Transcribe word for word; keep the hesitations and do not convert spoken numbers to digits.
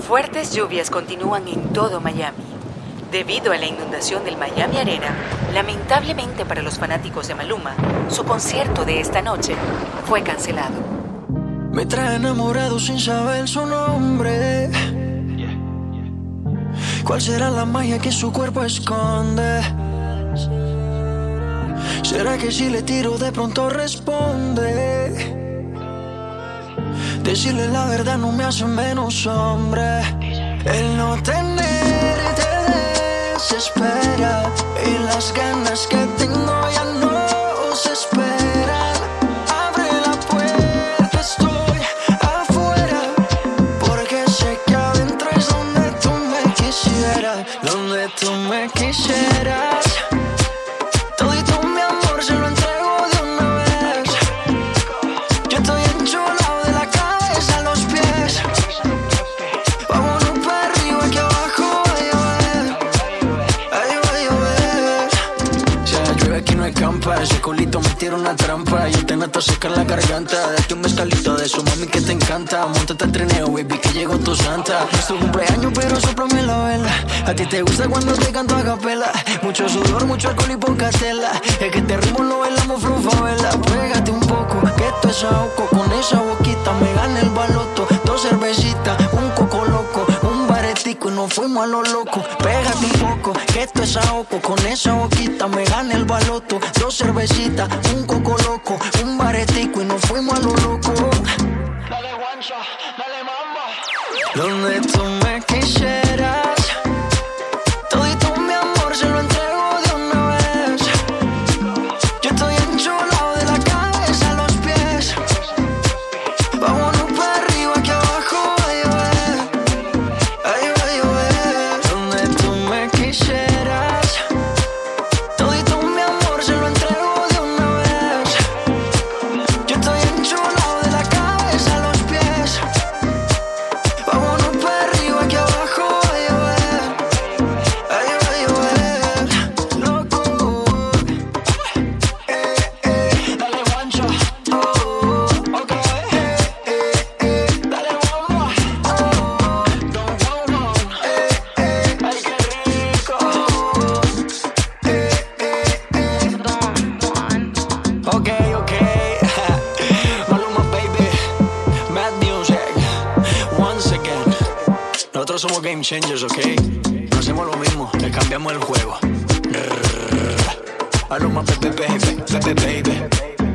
Fuertes lluvias continúan en todo Miami. Debido a la inundación del Miami Arena, lamentablemente para los fanáticos de Maluma, su concierto de esta noche fue cancelado. Me trae enamorado sin saber su nombre. ¿Cuál será la magia que su cuerpo esconde? ¿Será que si le tiro de pronto responde? Decirle la verdad no me hace menos hombre. El no tenerte desespera y las ganas que tengo ya no se esperan. Abre la puerta, estoy afuera, porque sé que adentro es donde tú me quisieras, donde tú me quisieras. Todito mi amor se lo entrego de una vez. Yo estoy enchulado de la cabeza a los pies. Vámonos para arriba que abajo va a llover. Ay, va a llover. Si la llueve aquí no escampa. Ese culito me tira una trampa. Yo te noto seca la garganta. Date un mezcalito de eso, mami, que te encanta. Móntate al trineo, baby, que llegó tu santa. Es tu cumpleaños, pero sóplame la vela. A ti te gusta cuando te canto a capela. Mucho sudor, mucho alcohol y poca tela. Es que este ritmo lo bailamos flow favela. Pégate un poco, que esto es ahogo. Con esa boquita me gana el baloto. Dos cervecitas, un coco loco, un baretico y nos fuimos a lo loco. Pégate un poco, que esto es ahogo. Con esa boquita me gana el baloto. Dos cervecitas, un coco loco, un baretico y nos fuimos a lo loco. Dale guancha, dale mamba. Donde tú me quisieras. Todito mi amor se lo entrego de una vez. Yo estoy enchulado de la cabeza a los pies. Vámonos para arriba que abajo va a llover. Ay, va a llover. Donde tú me quisieras. Todito mi amor se lo entrego de una vez. Yo estoy enchulado de la cabeza a los pies. Vámonos para arriba que abajo va a llover. Ay, va a llover. Loco. Eh, eh. Dale guancho. Oh, ok. Eh, eh, eh. Dale bomba. Oh, don Juan. Eh, eh. Ay, qué rico. Eh, eh, eh. Don Juan. Ok, ok. Maluma, baby. Mad Music. Once again. Nosotros somos game changers, ok. No hacemos lo mismo, le cambiamos el juego. Maluma, baby, baby, baby, baby.